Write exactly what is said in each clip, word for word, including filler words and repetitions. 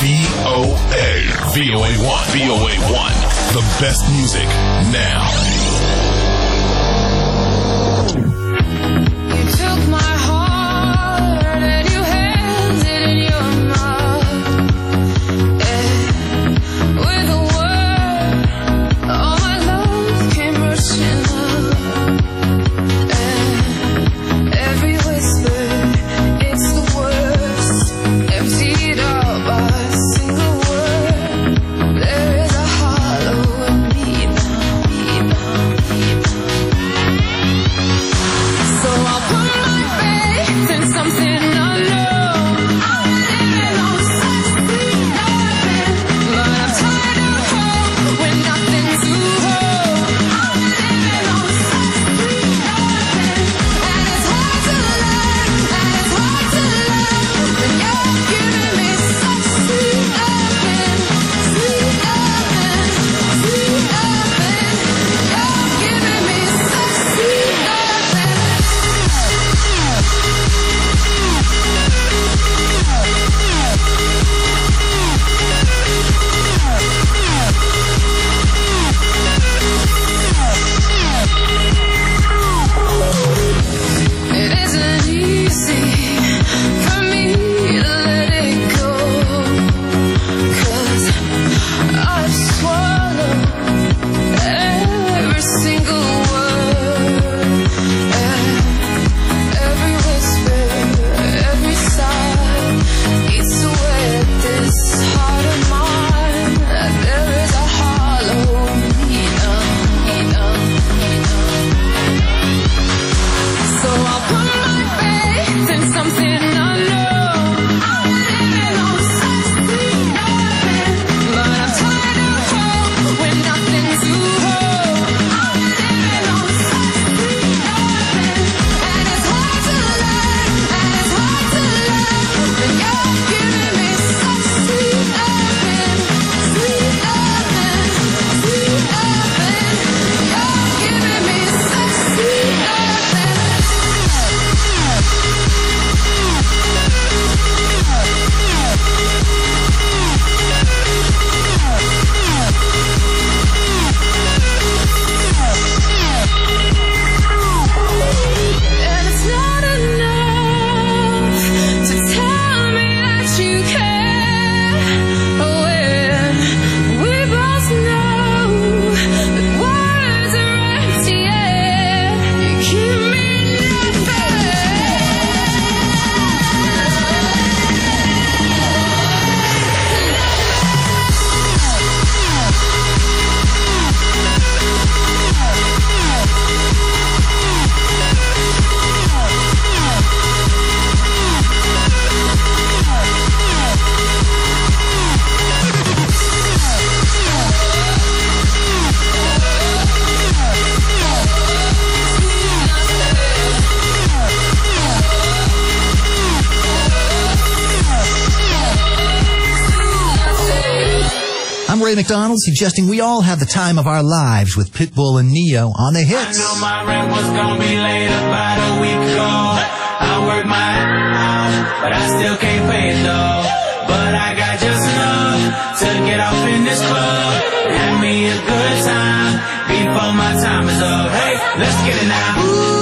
V O A. V O A one. V O A one. The best music now. You took my heart and you held it in your mouth. And with a word, all my love came rushing up. And every whisper, it's the worst, emptied out by a single word. There is a hollow in me now, me now, me now. So I'll put my faith in something unknown. I'm living on such sweet nothing, but I'm tired of hope when nothing's to hold. I'm living on such sweet nothing, and it's hard to learn, and it's hard to love. But you're giving me such sweet nothing, sweet nothing, sweet nothing. You're giving me such sweet nothing. It isn't easy for me to let it go, 'cause I've swallowed every single word, and every whisper, every sigh eats away at this heart of mine. There is a hollow in me now, me now, me now. So I'll put my faith in something unknown. I'm living on such sweet nothing, but I'm tired of hope when nothing's to hold. I'm living on such sweet nothing, and it's hard to learn, and it's hard to love. But you're giving me such sweet nothing, sweet nothing, sweet nothing. You're giving me such sweet nothing. And it's not enough to tell me that you care, when we both know that words are empty air. You give me I'm Ray McDonald, suggesting we all have the time of our lives with Pitbull and Neo on the I hits. knew my rent was gonna be late about a week ago. I worked my ass off, but I still can't pay it though. But I got just enough to get off in this club. Have me a good time before my time is up. Hey, let's get it now.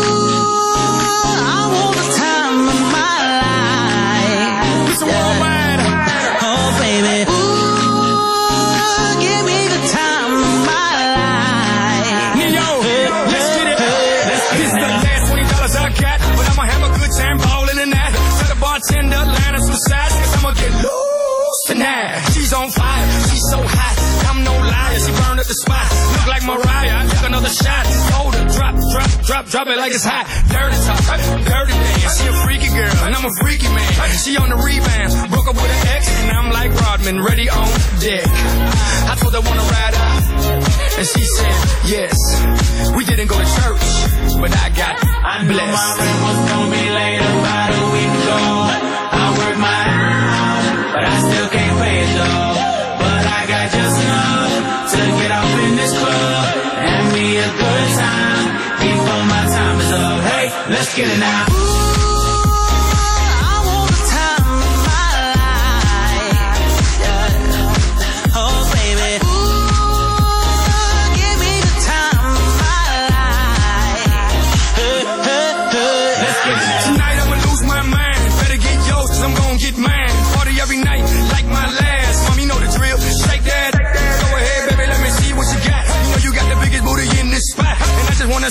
I want the time of my life. It's a worldwide. Oh, baby. Ooh, give me the time of my life. Neo, let's get it. Let's get This is it the now. last twenty dollars I got, but I'ma have a good time ballin' in that. Tell the bartender, line us some sides, cause I'ma get loose tonight. She's on fire, she's so hot, I'm no liar, she burned up the spot. Look like Mariah, I took another shot. Hold her, drop, drop, drop, drop it like it's hot. Dirty talk, dirty dance, she a freaky girl, and I'm a freaky man. She on the rebound, broke up with an ex, and I'm like Rodman, ready on deck. I told her wanna ride out, and she said yes. We didn't go to church, but I got I knew blessed. my rent was gonna be late about a week ago. I worked my ass off, but I still can't pay it though. But I got just enough to get off in this club. Have me a good time before my time is up. Hey, let's get it now. Ooh, I want the time of my life. Yeah.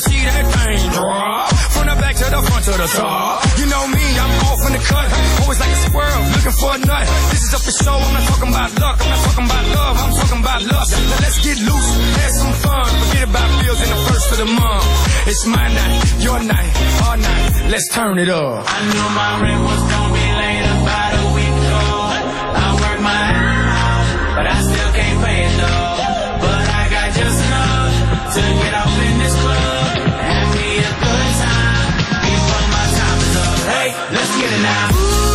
see that thing drop. From the back to the front to the top. You know me, I'm off in the cut. Always like a squirrel, looking for a nut. This is up for show, I'm not talking about luck. I'm not talking about love, I'm talking about lust. Now let's get loose, have some fun. Forget about bills in the first of the month. It's my night, your night, our night. Let's turn it up. I knew my rent was gonna be late about a week ago. I worked my ass, but I still can't pay it though. But I got just enough to get off in this club. Have me a good time before my time is up. Hey, let's get it now.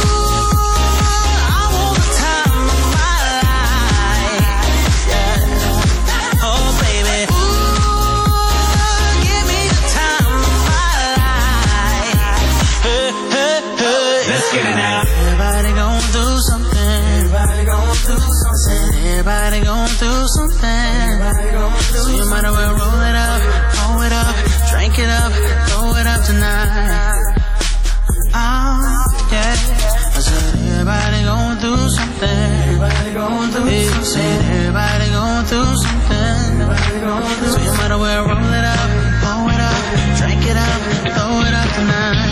Everybody gon' do something. So you might as well roll it up, roll it up, drink it up, throw it up tonight. Oh, yeah. I said everybody gon' do something. Everybody gon' do something. Said everybody gon' do something. So you might as well roll it up, roll it up, drink it up, throw it up tonight.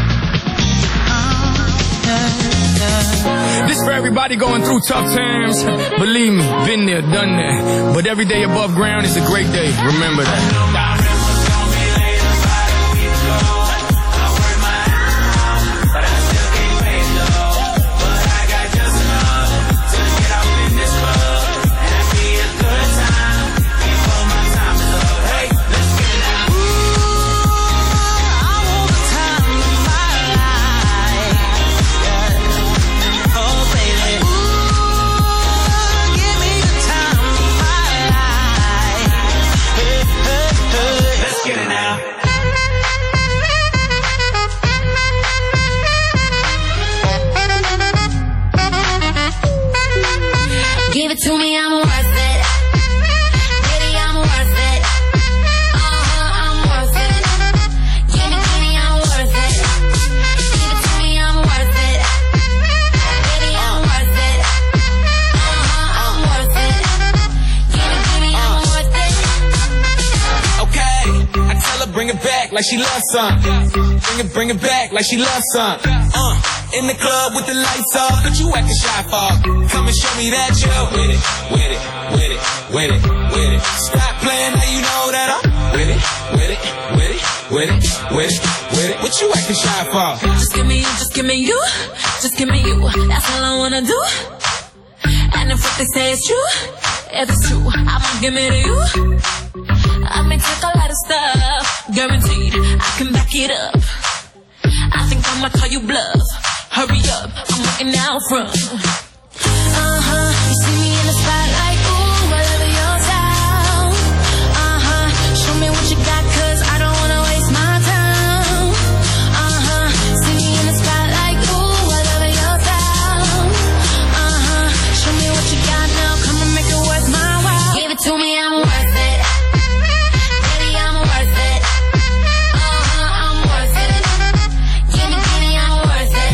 This for everybody going through tough times. Believe me, been there, done that. But every day above ground is a great day. Remember that. Give it to me, I'm worth it. Baby, I'm worth it. Uh-huh, I'm worth it. Give it to me, I'm worth it. Give it to me, I'm worth it. Baby, I'm worth it. Uh-huh, I'm worth it. Give it to me, I'm worth it. Okay, I tell her bring it back like she loves something. Bring it, bring it back like she loves something. Uh. In the club with the lights off, but you acting shy for. Come and show me that you're with it, with it, with it, with it, with it. Stop playing, now you know that I'm with it, with it, with it, with it, with it, with it. What you acting shy for? Just give me you, just give me you, just give me you. That's all I wanna do. And if what they say is true, if it's true, I'ma give it to you. I may take a lot of stuff, guaranteed I can back it up. I think I'ma call you bluff. Hurry up, I'm looking out front. Uh-huh, you see me in the spotlight, ooh, I love your style. Uh-huh, show me what you got, cause I don't wanna waste my time. Uh-huh, see me in the spotlight, ooh, I love your style. Uh-huh, show me what you got now, come and make it worth my while. Give it to me, I'm worth it. Baby, I'm worth it. Uh-huh, I'm worth it. Give me, give me, I'm worth it.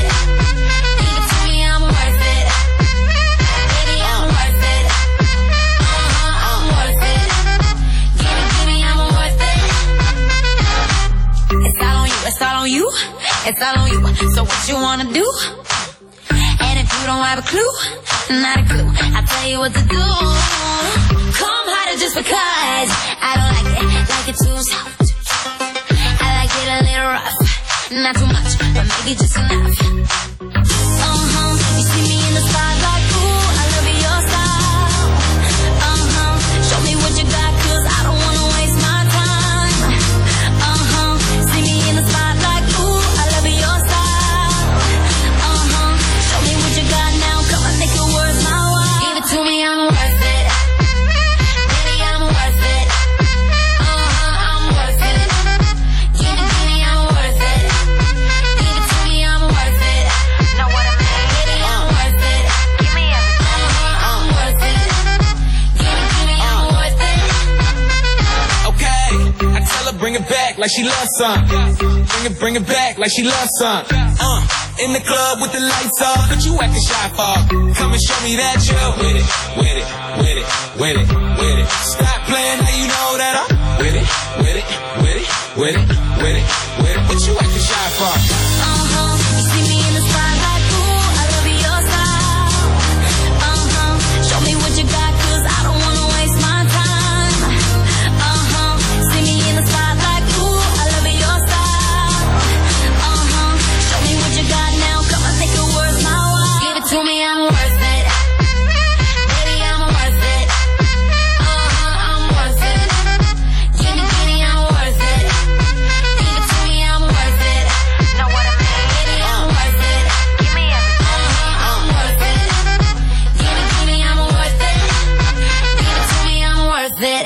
It's all on you, it's all on you. So what you wanna do? And if you don't have a clue, not a clue, I'll tell you what to do. Come harder just because I don't like it, like it too soft. I like it a little rough, not too much, but maybe just enough. Uh-huh, you see me in the spotlight, ooh, I love your style. Uh-huh, show me what you got, cause I don't wanna waste my time. Uh-huh, see me in the spotlight, ooh, I love your style. Uh-huh, show me what you got now, come and make it worth my while. Give it to me, I'm worth it. Baby, I'm worth it. Uh-huh, I'm worth it. Give it to me, I'm worth it. Give it to me, I'm worth it. Know what I mean? Baby, I'm worth it. Give me everything. Uh-huh, I'm worth it. Give it to me, I'm worth it. Okay, I tell her bring it back like she loves something. Bring it, bring it back like she loves something. Uh, in the club with the lights off, but you acting shy for. Come and show me that you're with it, with it, with it, with it, with it. Stop playing, now you know that I'm with it, with it, with it, with it, with it, with it. What you acting shy for? Uh-huh, you see me in the spotlight, ooh, I love your style. Uh-huh, show me what you got, cause I don't wanna waste my time. Uh-huh, see me in the spotlight, ooh, I love your style. Uh-huh, show me what you got now, come on, take it worth my while. Give it to me, I'm worth it. Baby, I'm worth it. Uh-huh, I'm worth it. Give me, give me, I'm worth it. Give it to me, I'm worth it. Know what I mean? Baby, I'm worth it. Give me everything. Uh-huh, I'm worth it. Give me, give me, I'm worth it. Give it to me, I'm worth it.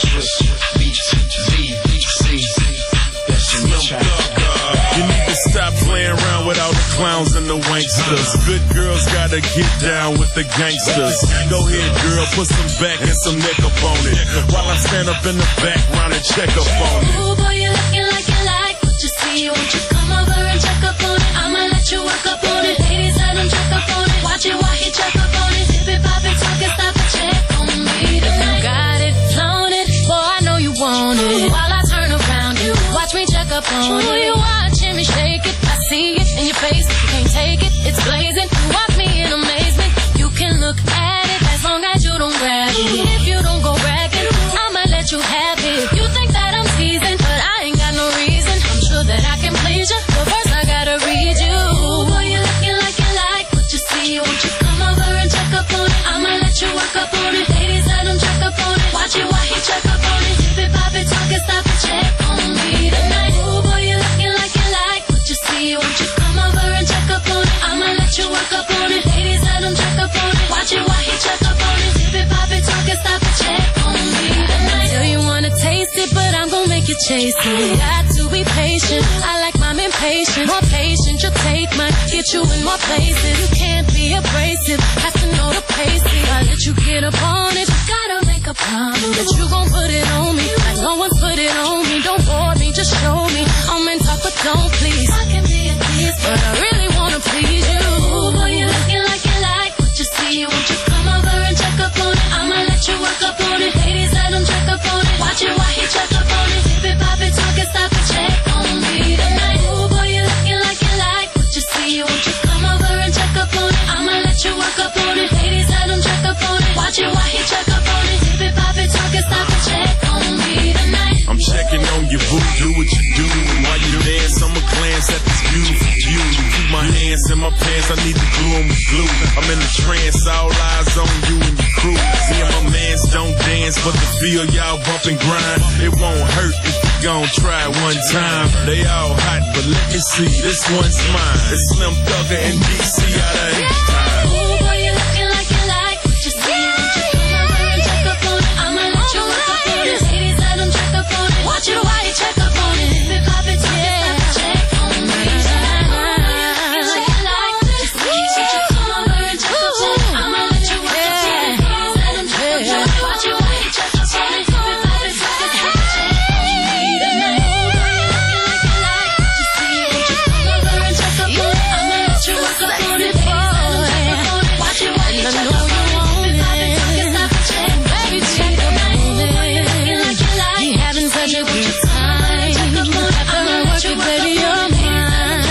You need to stop playing around with all the clowns and the wanksters. Good girls gotta get down with the gangsters. Go ahead, girl, put some back and some neck up on it, while I stand up in the background and check up on it. Ooh, boy, you looking like you like what you see. Won't you come over and check up on it? I'ma let you work up on it. Ladies, let them check up on it. Watch it while he check up on it. Dip it, pop it, talk it, stop it, check on me tonight. Got it, flown it, boy, I know you want it. While I turn around, you watch me check up on it. Ooh, you watching me shake it, I see it in your face. You can't take it, it's blazing. You watch me in amazement. You can look at it as long as you don't grab it. If you don't go bragging, I'ma let you have it. You think that I'm teasing, but I ain't got no reason. I'm sure that I can please you, but first I gotta read you. Ooh, boy, you looking like you like what you see. Won't you come over and check up on it? I'ma let you work up on it. Ladies, let them check up on it. Watch it while he check up on it. Dip it, pop it, talk it, stop it, check on me tonight. Ooh, boy, you looking like you like what you see. Won't you come over and check up on it? I'ma let you work up on it. Ladies, let them check up on it. Watch it while he check up on it. Dip it, pop it, talk it, stop it, check on me tonight. Tell you wanna taste it, but I'm gon' make you chase it. Got to be patient. I like mine impatient. More patient, your take might get you in more places. You can't be abrasive, have to know the pace. I let you get up on it. Gotta make a promise that you gon' put it on me. Like no one's put it on me. Don't bore me, just show me. I'm in talk, but don't please. I can be a tease, but I really wanna please you. Ooh, boy, you looking like you like what you see. Won't you come over and check up on it? I'ma let you work up on it. Ladies, let them check up on it. Watch it while he check up on it. Dip it, pop it, talk it, stop it, check on me tonight. Ooh, boy, you looking like you like what you see. Won't you come over and check up on it? I'ma let you work up on it. Ladies, let them check up on it. Watch it while he check up on it. Dip it, pop it, talk it, stop it, check on me tonight. I'm checking on your boo, do what you do. And while you dance, I'ma glance at this beautiful view. Keep my hands in my pants, I need to glue 'em with glue. I'm in the trance, all eyes on you and your crew. Me and my mans don't dance, but the feel y'all bump and grind. It won't hurt if you gon' try it one time. They all hot, but let me see, this one's mine. It's Slim Thugger and D C out of H-Time. Ooh, boy, you looking like you like what you see. Won't you come over and check up on it? I'ma let you work up on it. Ladies, let them check up on it. Watch it while you check up on it. Dip it, pop it, talk it, stop it, check on me tonight. You like you like what you see. Won't you come over and check up on it? I'ma let you work up on it. Ladies, let them check up on it. Watch it while you check up on it. Dip it, pop it, talk it, stop it, check on me tonight. You like you like what you see. Won't you come over and check up on it? I'ma let you work up on it. Ladies, let them check up on it. Watch it while you check up on it. Dip it, pop it, talk it, stop it, check on me tonight. You like you like We having such a good time. After I work it, baby, you're mine.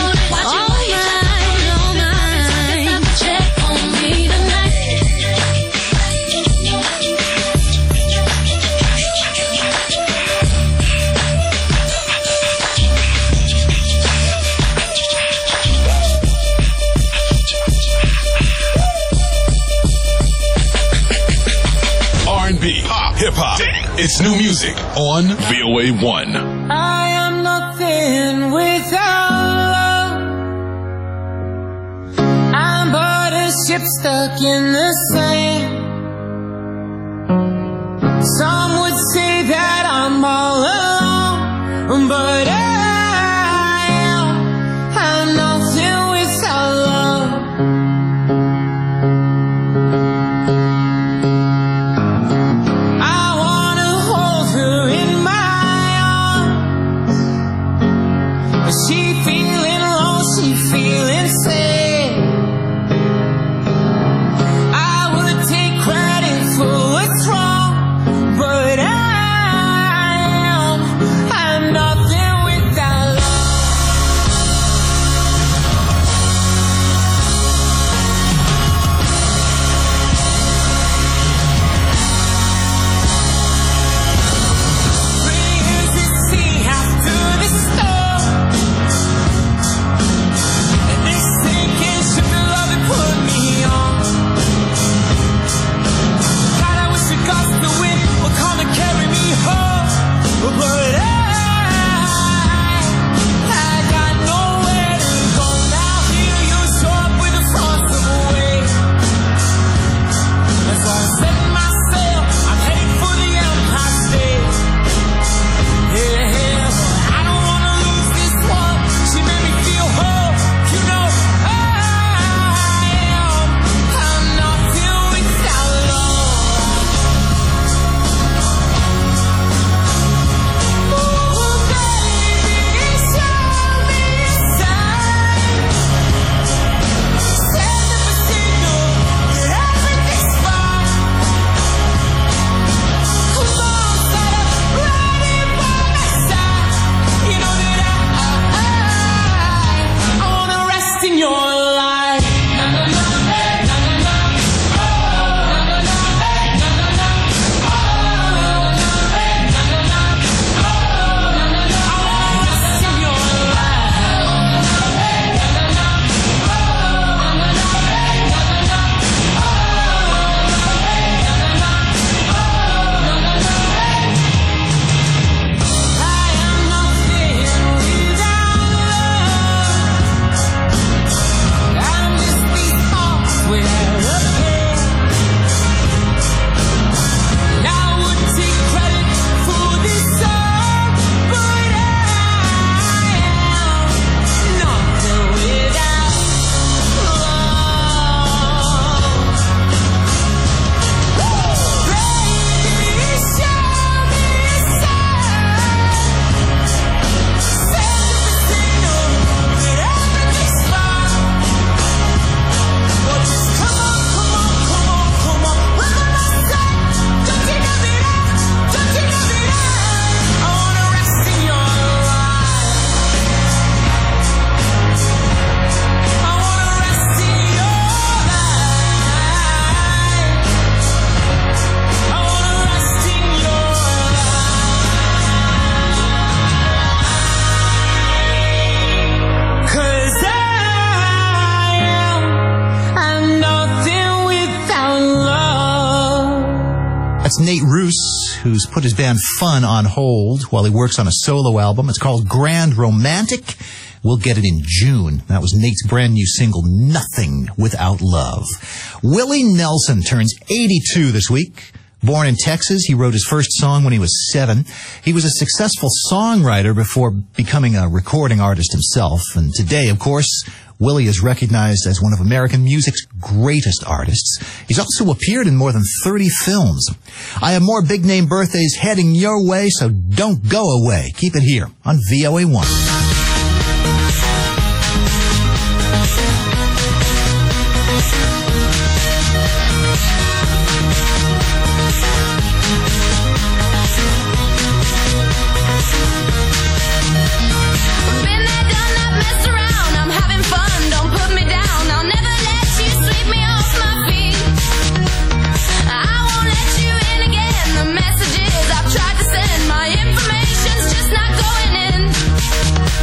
All mine, all mine. check on me tonight. R and B, pop, hip hop. It's new music on V O A one. I am nothing without love. I'm but a ship stuck in the sand. Some would say that I'm all alone, but I am. I'm nothing without love. I wanna hold her in my arms. She feeling low, she feeling sad. I would take That's Nate Roos, who's put his band Fun on hold while he works on a solo album. It's called Grand Romantic. We'll get it in June. That was Nate's brand new single, Nothing Without Love. Willie Nelson turns eighty-two this week. Born in Texas, he wrote his first song when he was seven. He was a successful songwriter before becoming a recording artist himself. And today, of course, Willie is recognized as one of American music's greatest artists. He's also appeared in more than thirty films. I have more big-name birthdays heading your way, so don't go away. Keep it here on V O A one. Messages I've tried to send, my information's just not going in.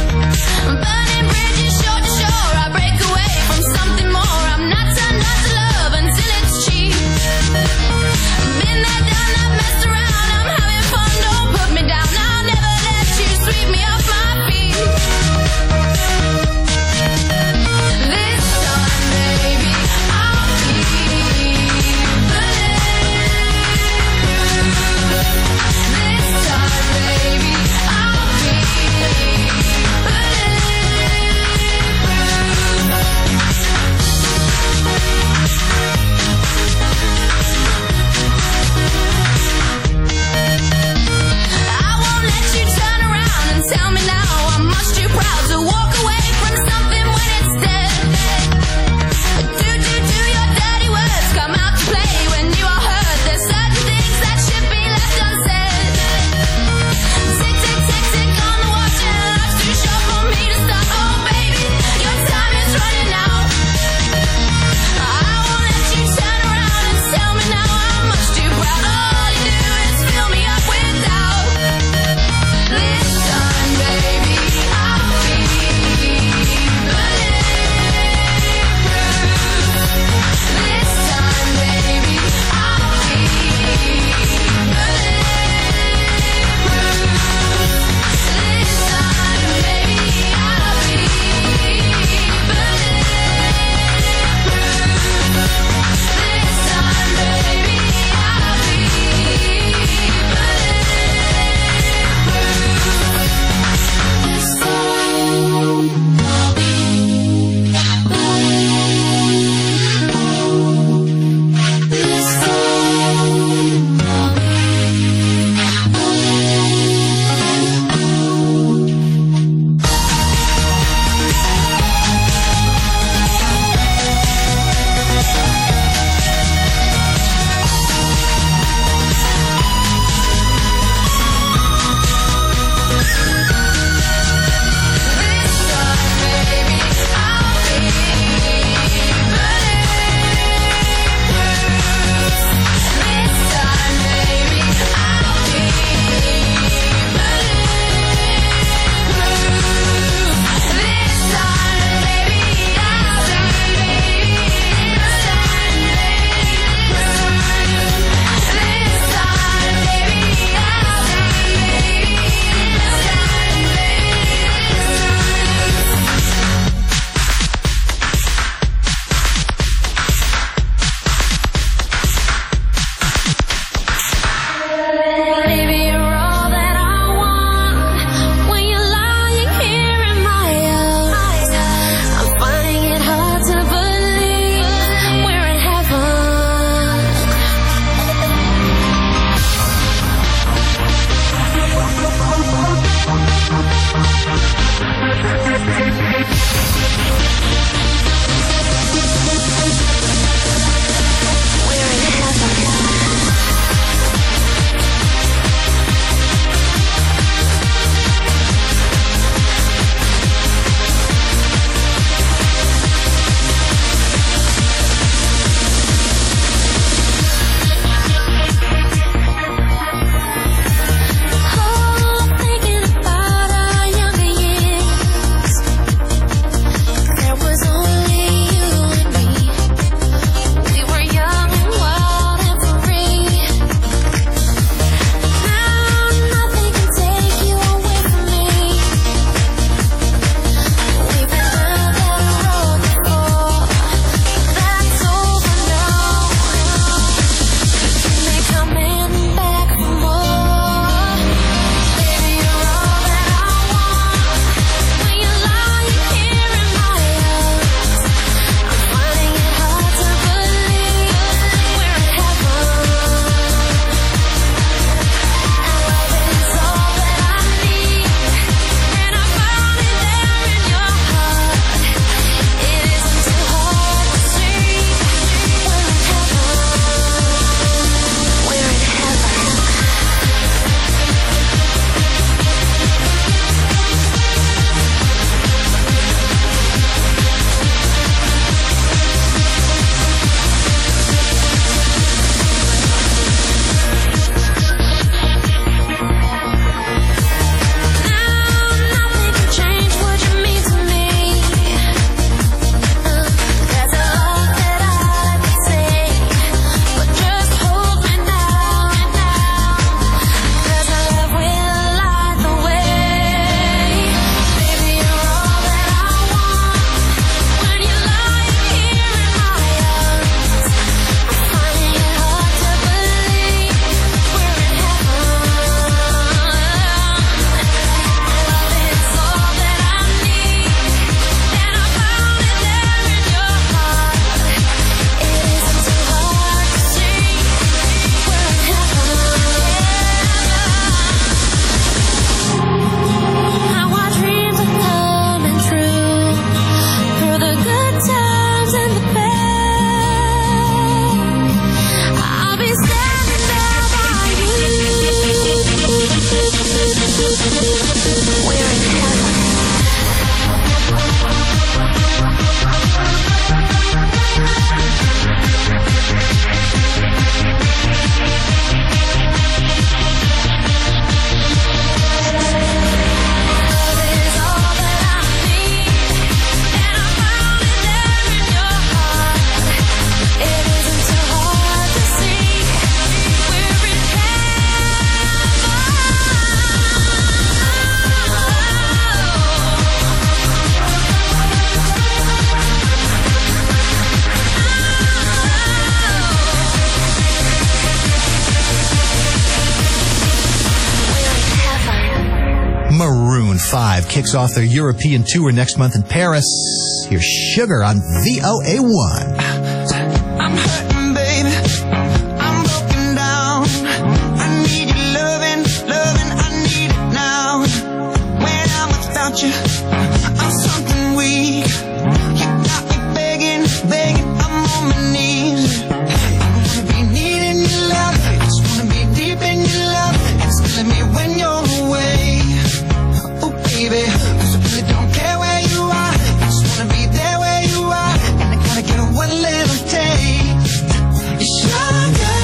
five kicks off their European tour next month in Paris. Here's Sugar on V O A one. I'm hurting, baby. I'm broken down. I need your loving, loving. I need it now. When I'm without you, I'm something weak. You got me begging, begging. I'm on my knees. I wanna be needing your love. I just wanna be deep in your love. And it's killing me when you're away. Oh, baby, 'cause I really don't care where you are. I just wanna be there where you are. And I gotta get one little taste. Sugar,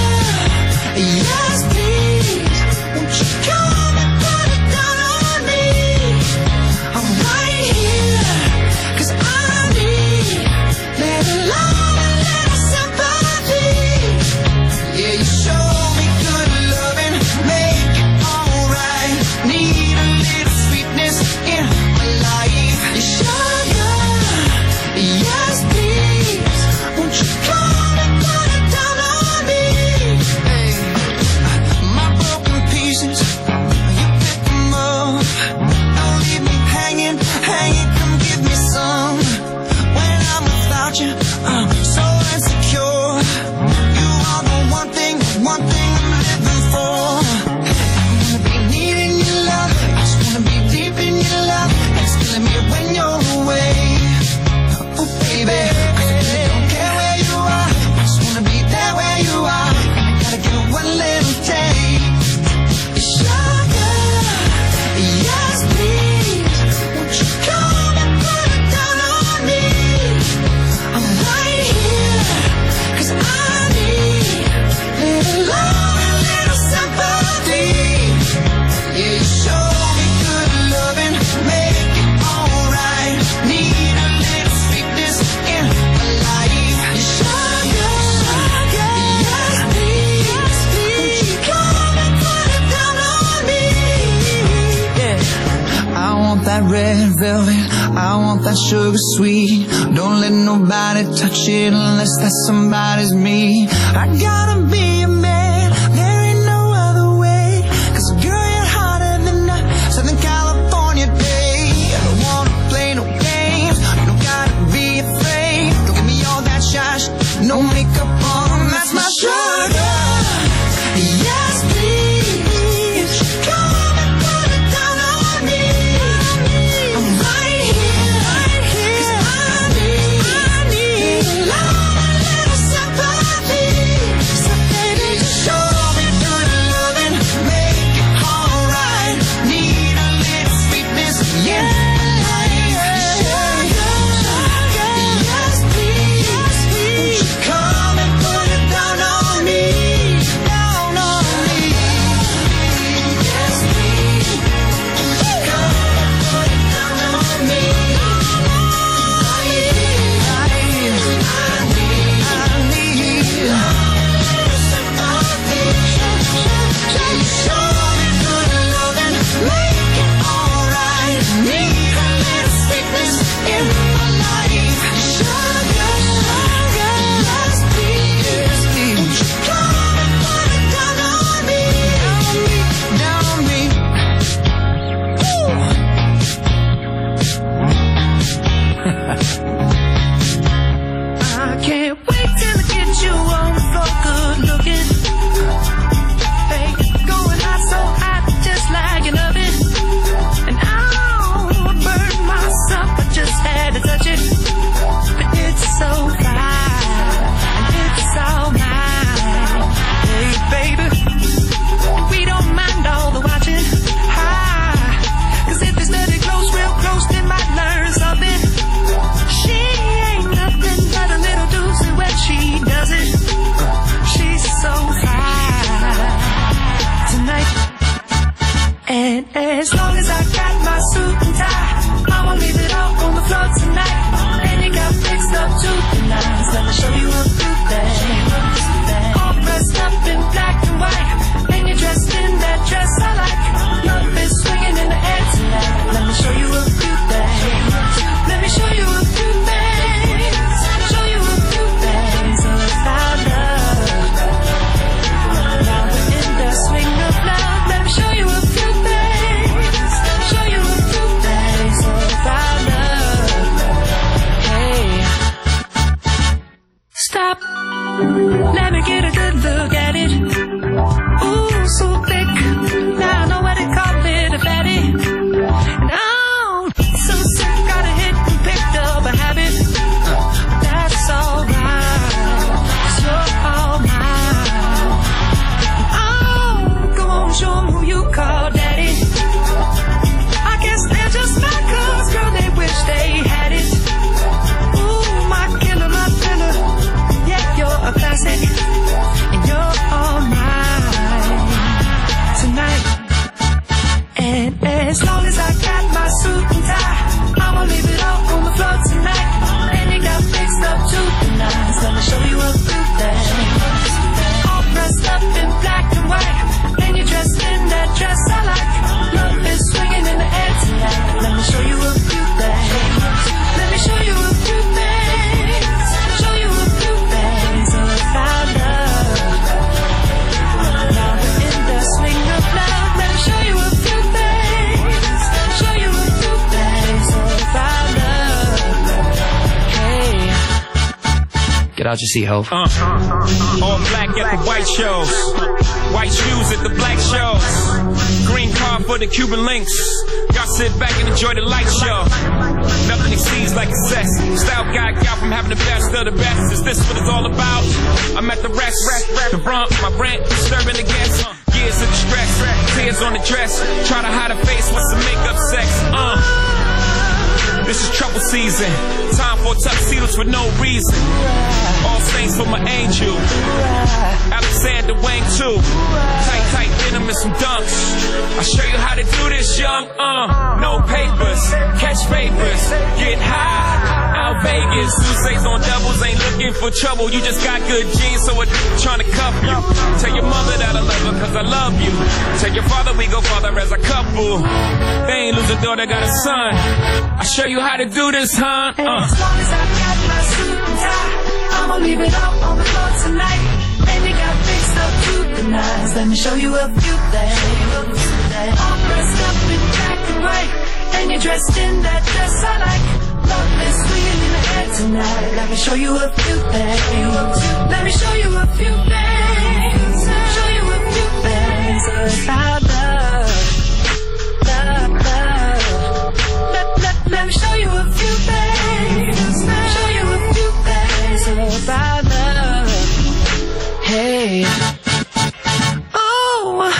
yes please. Won't you come and put it down on me? I'm right here, 'cause I need little love and little sympathy. Yeah, you show me good loving, make it alright. Need a little sweetness in my life. Sugar, yes please. Won't you come and put it down on me? Hey, my broken pieces, you pick them up. Don't leave me hanging, hanging. Come give me some. When I'm without you, I'm so insecure. You are the one thing, one thing I'm living for. I wanna be needing your love. I just wanna be deep in your love. It's killing me when you're away. Oh baby, 'cause I really don't care where you are. I just wanna be there where you are. And I gotta get one little taste. Sugar, yes please. Won't you come and put it down on me? I'm right here, 'cause I need little love and little sympathy. Yeah, you show me good loving, make it alright. Need a little sweetness in my life. Sugar, yes please. Won't you come and put it down on me? Yeah, I want that red velvet, I want that sugar sweet. Don't let nobody touch it unless that somebody's me. I gotta be a man, there ain't no other way. 'Cause girl, you're hotter than a Southern California day. I don't wanna play no games, you don't gotta be afraid. Don't give me all that shy, no makeup on, that's my sugar. Yes please, come and put it down on me. I'm right here, 'cause I need, I need love and little sympathy. a good look at it. Ooh, so thick. Now I know what they call it, a fatty. No, so sick, got a hit and picked up a habit. That's alright, so alright. Oh, go on, show 'em who you call daddy. I guess they're just my cuz, girl, they wish they had it. Ooh, my killer, my filler. Yeah, you're a classic, and you're all mine tonight. And as long as I got my suit and tie, I'ma leave it all on the floor tonight. And you got fixed up to the nines. Let me show you a few things. All dressed up in black and white, and you're dressed in that dress I like. Love is swinging in the air tonight. Let me show you a few things. Let me show you a few things. Show you a few things about love. Now we're in the swing of love. Let me show you a few things. Show you a few things about love. Hey, Get out your seat, ho. Uh, all black at the white shows, white shoes at the black shows, green car for the Cuban links. Y'all sit back and enjoy the light show. Nothing exceeds like excess. Style guy got from having the best of the best. Is this what it's all about? I'm at the rest, the brunt, my rent, disturbing the guests. Years of distress, tears on the dress. Try to hide a face with some makeup sex. Uh. This is trouble season. Time for tuxedos for no reason. All saints for my angel. Alexander Wang too. Tight, tight denim and some dunks. I'll show you how to do this, young. Uh, no papers, catch papers, get high. Out Vegas, Sousa's on doubles, ain't looking for trouble. You just got good genes, so a trying to cuff you. Tell your mother that I love her, cause I love you. Tell your father we go father as a couple. They ain't lose a daughter, got a son. I'll show you how to do this, huh? and Uh. as long as I got my suit and tie, I'ma leave it all on the floor tonight. And you got fixed up to the nines. Let me show you a few things. All dressed up in black and white, and you're dressed in that dress I like. Love is swinging in the air tonight. Let me show you a few things. Let me show you a few things. Show you a few things about love. Love, love. Let, let, let me show you a few things. Show you a few things about love. Hey. Oh.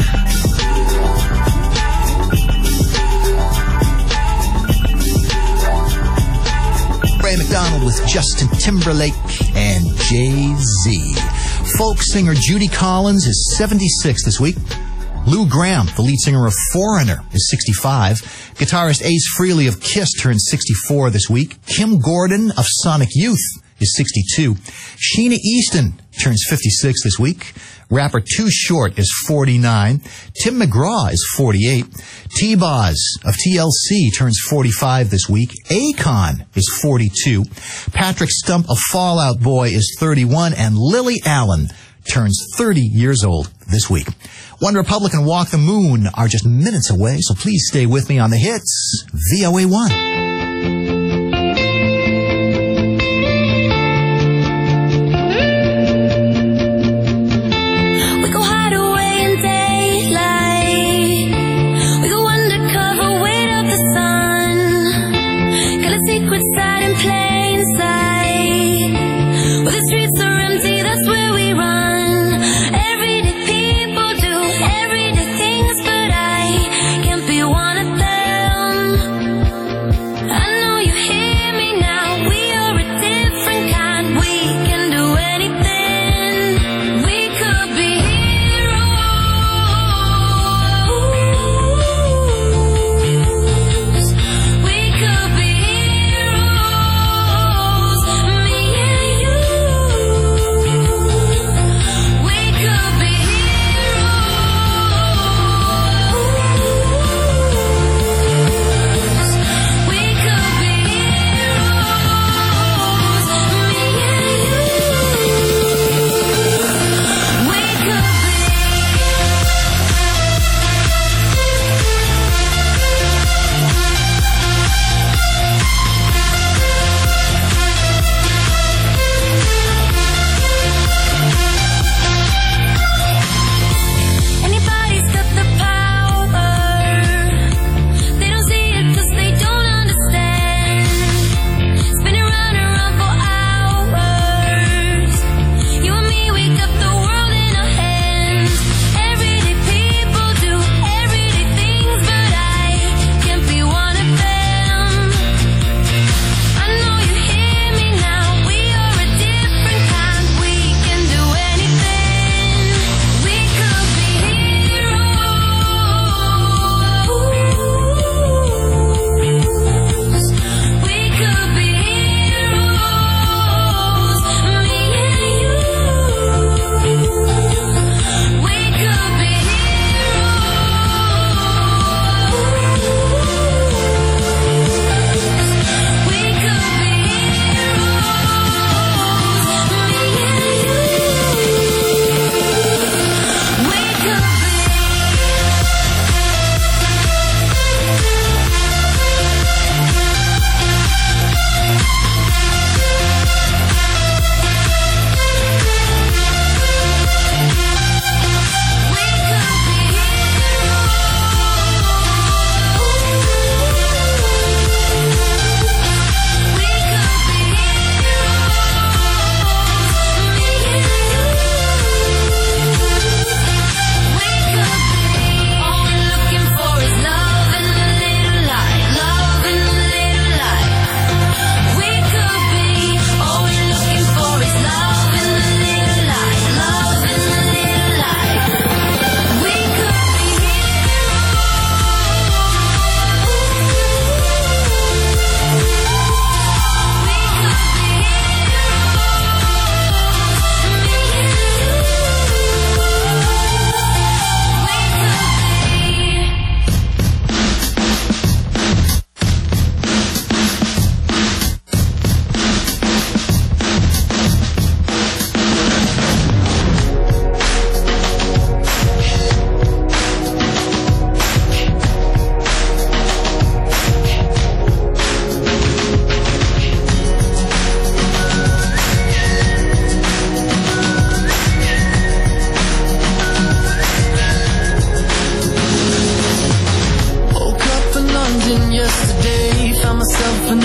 Ray McDonald with Justin Timberlake and Jay-Z. Folk singer Judy Collins is seventy-six this week. Lou Gramm, the lead singer of Foreigner, is sixty-five. Guitarist Ace Frehley of Kiss turns sixty-four this week. Kim Gordon of Sonic Youth is sixty-two. Sheena Easton turns fifty-six this week. Rapper Too Short is forty-nine. Tim McGraw is forty-eight. T-Boz of T L C turns forty-five this week. Akon is forty-two. Patrick Stump of Fall Out Boy is thirty-one. And Lily Allen turns thirty years old this week. One Republic and Walk the Moon are just minutes away, so please stay with me on the hits. V O A one. I know you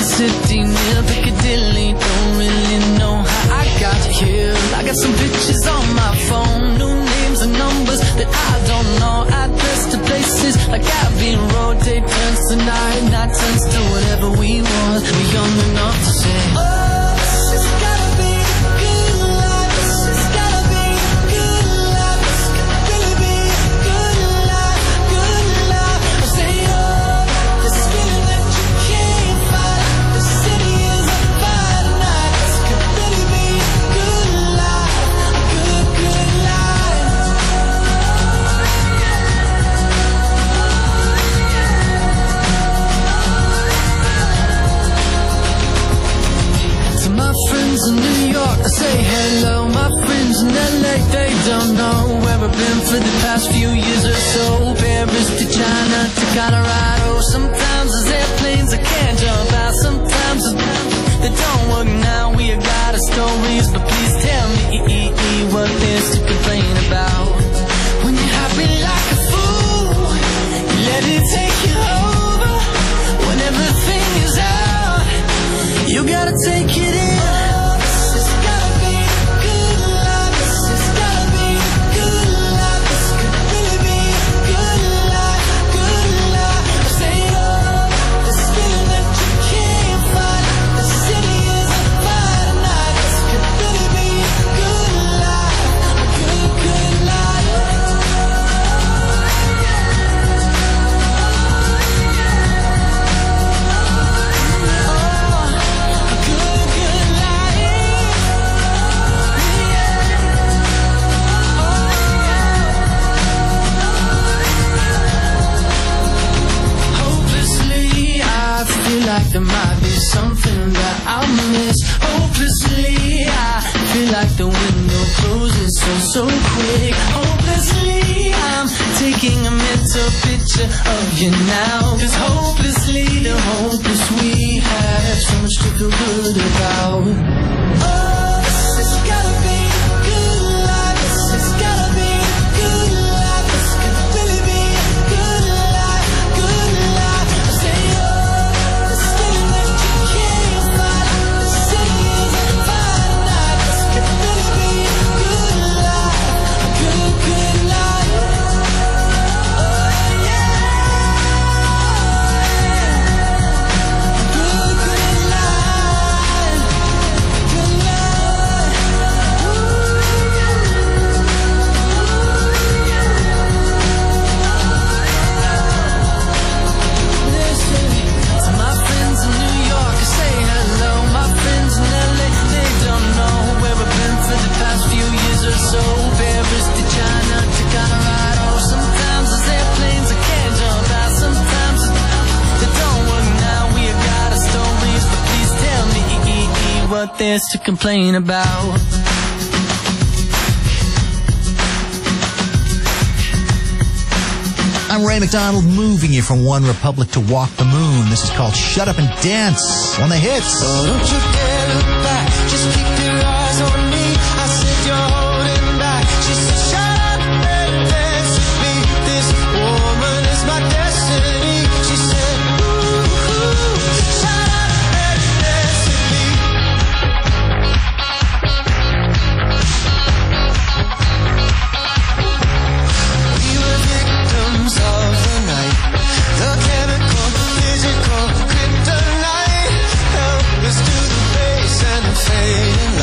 city near Piccadilly. Don't really know how I got here. I got some pictures on my phone, new names and numbers that I don't know. Address to places like Abbey Road. Day turns to night, night turns to whatever we want. We're young enough to say, oh, this has gotta be a good life. This has gotta be a good life. This could really be a good life, good life. I say, oh, this feeling that you can't fight. The city is on fire tonight. This could really be a good life, a good, good life. To my friends in New York, I say hello. My friends in L A, they don't know where I've been for the past few years or so. Paris to China to Colorado. Sometimes there's airplanes I can't jump out. Sometimes they don't work now. We have got our stories, but please tell me what there's to complain about. When you're happy like a fool, you let it take you over. When everything is out, you gotta take it in. Oh, this has gotta be a good life. This has gotta be a good life. This could really be a good life, good life. I say, oh, this feeling that you can't fight. The city is on fire tonight. This could really be a good life, a good, good life. Hopelessly, I feel like there might be something that I'll miss. Hopelessly, I feel like the window closes so, so quick. Hopelessly, I'm taking a mental picture of you now. Cause hopelessly, the hopeless we have so much to feel good about. Oh, this has gotta be a good life. This has gotta be a good life. This could really be a good life, good life. I say, oh, this feeling that you can't fight. The city is on fire tonight. This could really be a good life, a good, good life. Oh, yeah. A good, good life. Good life. Listen to my friends in New York, I say hello. My friends in L A, they don't know where I've been for the past few years or so. Paris to China to Colorado. Sometimes there's airplanes I can't jump out. Sometimes they don't work now. We have got our stories, but please tell me what there's to complain about. I'm Ray McDonald, moving you from One Republic to Walk the Moon. This is called Shut Up and Dance on the hits. Oh, don't you dare look back, just keep your eyes on me. I said you're holding back. She said shut up and dance with me. This woman is my destiny. She said ooh, ooh, shut up and dance with me. We were victims of the night. The chemical, physical, kryptonite. Help us to the base and the fading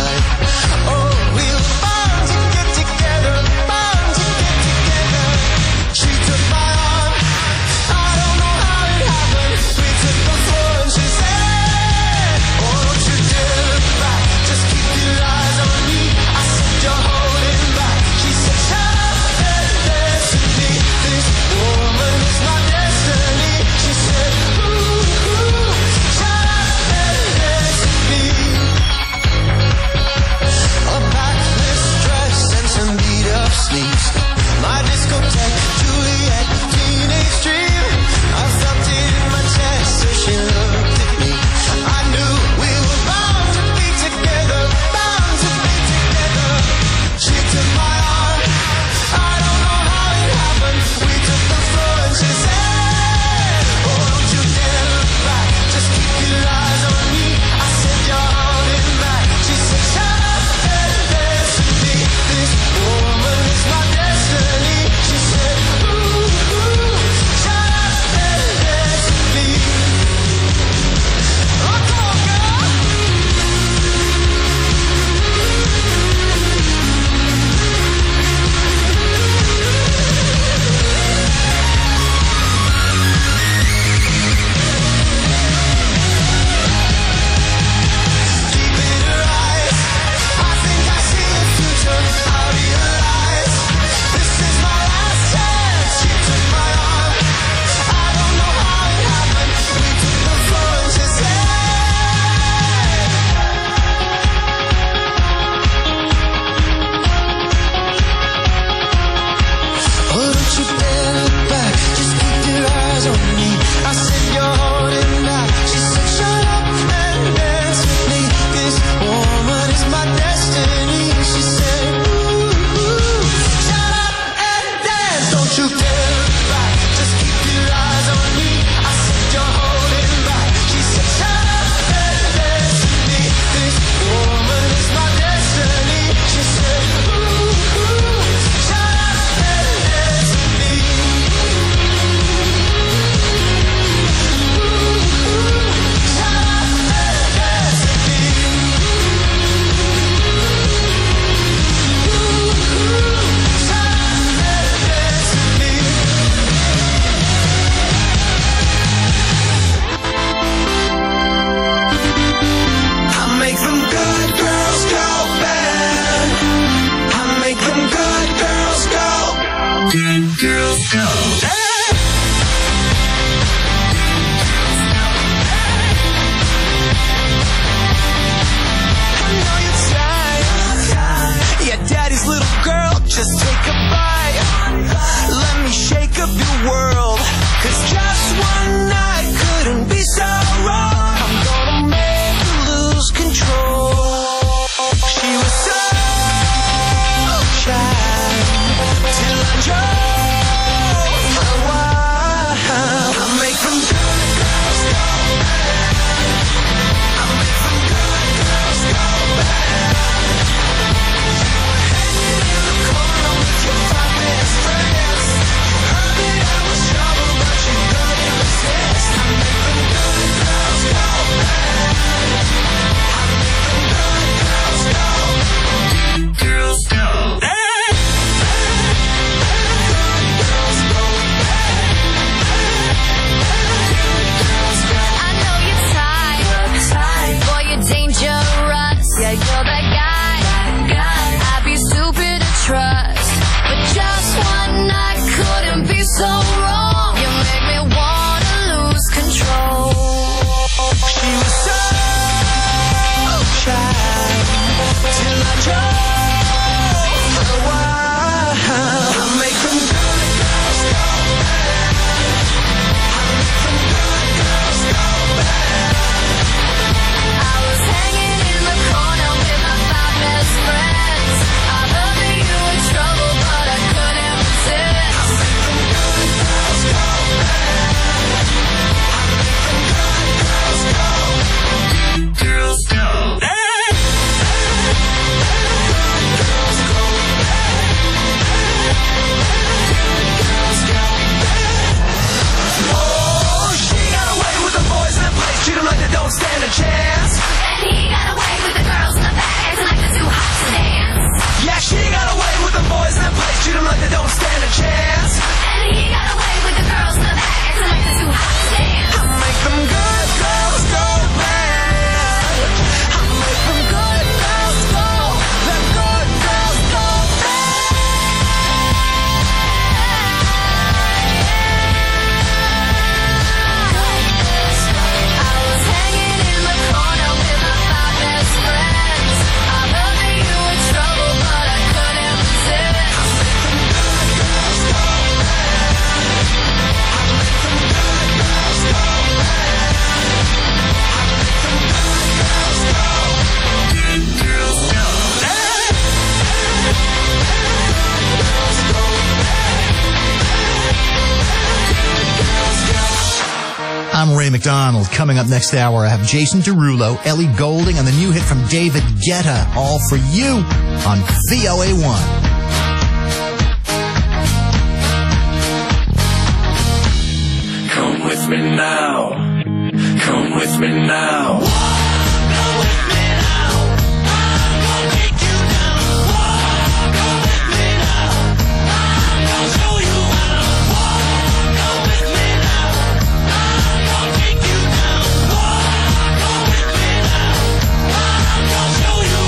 Good girls go. I know you're tired. Yeah, daddy's little girl, just take a bite. Let me shake up your world. Cause just one night couldn't be so wrong. I'm gonna make you lose control. She was so shy till I drove for a while. I make them good girls go bad. I make them good girls go bad. You were hanging in the corner with your five best friends. You heard that I was trouble, but you couldn't resist. I make them good girls go bad. I make them good girls go. Good girls go bad. I know you're tired. Boy, you're dangerous. Yeah, you're that guy. I'd be stupid to trust. But just one night couldn't be so wrong. You make me wanna lose control. She was so shy till I drove for a while. I make them good girls go bad. I make them good girls go bad. I was hanging in the corner with my five best friends. I heard that you were trouble, but I couldn't resist. I make them good girls go bad. I make them good girls go. Good girls go bad. Good girls go bad. Good girls go bad. Oh, she got away with the boys in the place. Treat 'em like they don't stand a chance. And he got away with the girls in the back, acting like they're too hot to dance. Yeah, she got away with the boys in the place. Treat 'em like they don't stand a chance. And he got away with the girls in the back, acting like they're too hot to dance. I make them good girls go bad. I make them good girls go. The good girls go bad. I was hanging in the corner with my five best friends. I heard that you were trouble, but I couldn't resist. I make them good girls go bad. I make them good girls go bad. I make them good girls go. Good girls go bad. Good girls go bad. Good girls go. I'm Ray McDonald. Coming up next hour, I have Jason Derulo, Ellie Goulding, and the new hit from David Guetta, all for you on V O A one. Come with me now. Come with me now. Come with me now. I'm gonna take you down. Come with me now. I'm gonna show you how. Come with me now. I'm gonna take you down. Come with me now. I'm gonna show you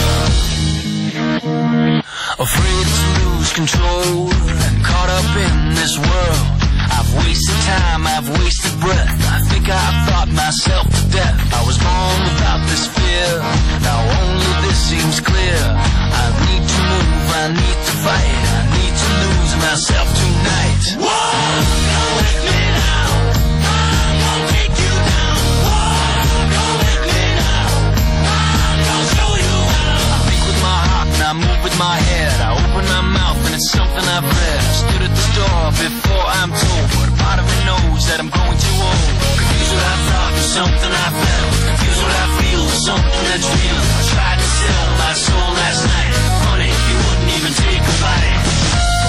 how. Afraid to lose control and caught up in this world. I've wasted time, I've wasted breath. I think I've thought myself to death. I was born without this fear. Now only this seems clear. I need to move, I need to fight. I need to lose myself tonight. Whoa, come with me now. I'm gonna take you down. Whoa, come with me now. I'm gonna show you how. I think with my heart and I move with my head. I open my mouth and it's something I've read. I stood at the door before I'm told, but a part of me knows that I'm growing too old. Confused what I thought was something I felt. Confused what I feel was something that's real. I tried to sell my soul last night. Funny, you wouldn't even take a bite.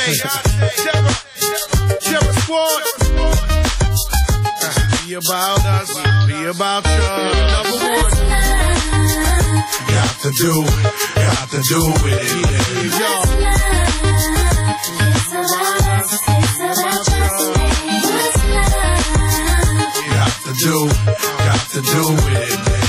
Terror, Terror Squad. Be about us, be about you. Number one. Got to do, got to do with it. Yeah, y'all. Got to do, got to do with it, baby.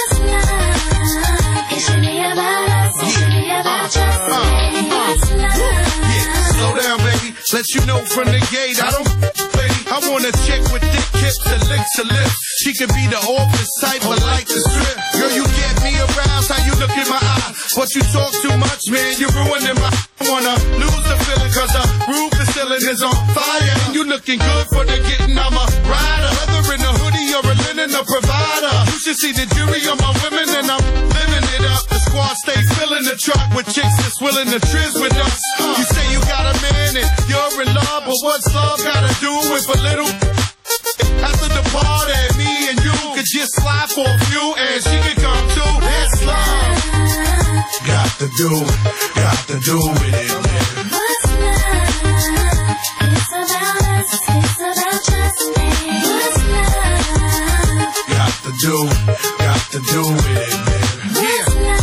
It should be about us, it should be about us. Yeah, slow down, baby. Let you know from the gate, I don't, baby. I want a chick with thick hips and licks her lips. She could be the office type, but like the strip. Girl, you get me aroused, how you look in my eye. But you talk too much, man, you're ruining my. I wanna lose the feeling, cause the roof, the ceiling is on fire. And you looking good for the getting, I'm a rider. Whether in a hoodie or a linen, a provider. You should see the jury on my women, and I'm living it up. The squad stay filling the truck with chicks that's willing to trizz with us. You say you got a man and you're in love, but what's love gotta do with a little? After the party, me and you could just slide for a few, and she could come too. That's love. Got to do, got to do with it. What's love? It's about us, it's about trust me. What's love? Got to do, got to do with it, baby. Yeah.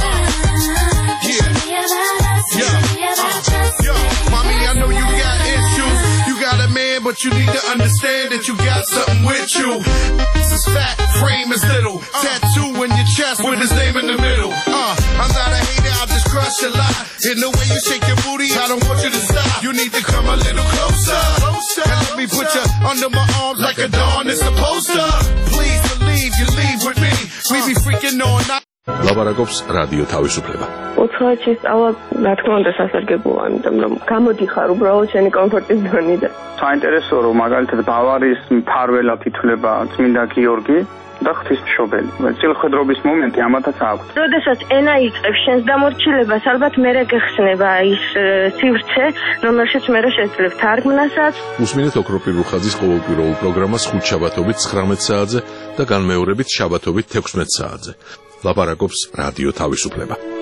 Yeah. Yeah. Yo, mommy, I know you got issues. You got a man, but you need to understand that you got something with you. This is fat, frame is little. Tattoo in your chest with his name in the middle. Uh, I'm not a hater, I'll just crush a lot. In the way you shake your booty, I don't want you to stop. You need to come a little closer. And let me put you under my arms like a dawn is supposed to. Please believe you leave with me. We be freaking all night. ლაპარაკობს რადიო თავისუფლება. ოთხი სწავლა, რა თქმა უნდა, სასარგებლოა, იმიტომ რომ გამოდიხარ უბრალოდ შენი კომფორტის ზონიდან. საინტერესოა, რომ მაგალითად ბავარიის მფარველად ითვლება წმინდა გიორგი და ღვთისმშობელი. წილხედრობის მომენტი ამათაც აქვს. როდესაც ენა იწყებს შენს დამორჩილებას, ალბათ მერე გეხსნება ის სივრცე, რომელშიც მერე შეძლებ თარგმნასაც. უსმინეთ ოქროპირ რუხაძის ყოველკვირეულ პროგრამას ხუთშაბათობით ცხრამეტ საათზე და განმეორებით შაბათობით თექვსმეტ საათზე. ლაპარაკობს რადიო თავისუფლება.